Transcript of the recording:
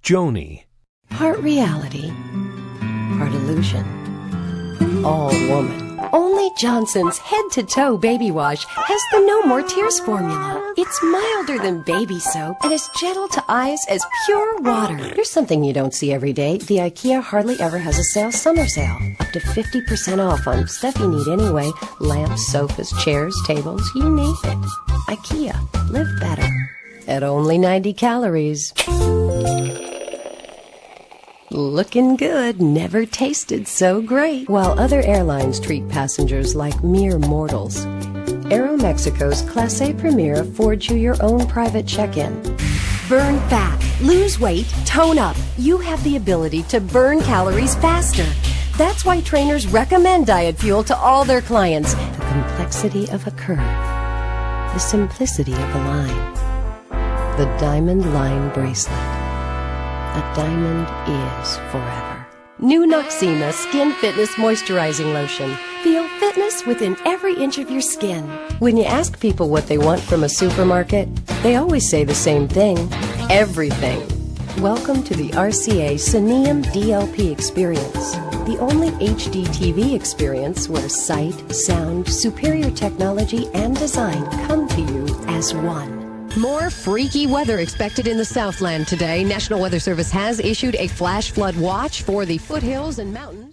Joni. Part reality, part illusion. All woman. Only Johnson's head-to-toe baby wash has the No More Tears formula. It's milder than baby soap and as gentle to eyes as pure water. Here's something you don't see every day. The IKEA hardly ever has a summer sale. Up to 50% off on stuff you need anyway. Lamps, sofas, chairs, tables, you name it. IKEA. Live better. At only 90 calories. Looking good, never tasted so great. While other airlines treat passengers like mere mortals, Aeromexico's Clase Premier affords you your own private check-in. Burn fat, lose weight, tone up. You have the ability to burn calories faster. That's why trainers recommend Diet Fuel to all their clients. The complexity of a curve, the simplicity of a line, the Diamond Line Bracelet. A diamond is forever. New Noxzema Skin Fitness Moisturizing Lotion. Feel fitness within every inch of your skin. When you ask people what they want from a supermarket, they always say the same thing: everything. Welcome to the RCA Cineum DLP experience. The only HD TV experience where sight, sound, superior technology, and design come to you as one. More freaky weather expected in the Southland today. National Weather Service has issued a flash flood watch for the foothills and mountains.